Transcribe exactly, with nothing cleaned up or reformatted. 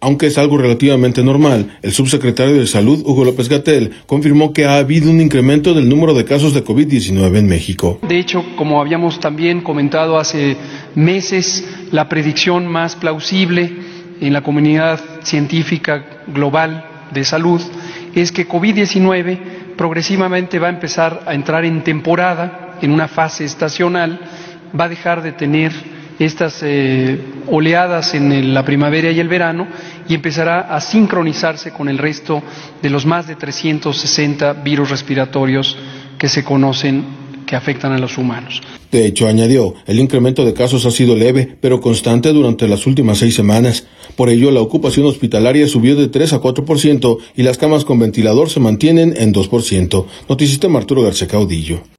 Aunque es algo relativamente normal, el subsecretario de Salud, Hugo López-Gatell, confirmó que ha habido un incremento del número de casos de COVID diecinueve en México. De hecho, como habíamos también comentado hace meses, la predicción más plausible en la comunidad científica global de salud es que COVID diecinueve progresivamente va a empezar a entrar en temporada, en una fase estacional, va a dejar de tener estas eh, oleadas en el, la primavera y el verano y empezará a sincronizarse con el resto de los más de trescientos sesenta virus respiratorios que se conocen que afectan a los humanos. De hecho, añadió, el incremento de casos ha sido leve, pero constante durante las últimas seis semanas. Por ello, la ocupación hospitalaria subió de tres a cuatro por ciento y las camas con ventilador se mantienen en dos por ciento. Noticistema Arturo García Caudillo.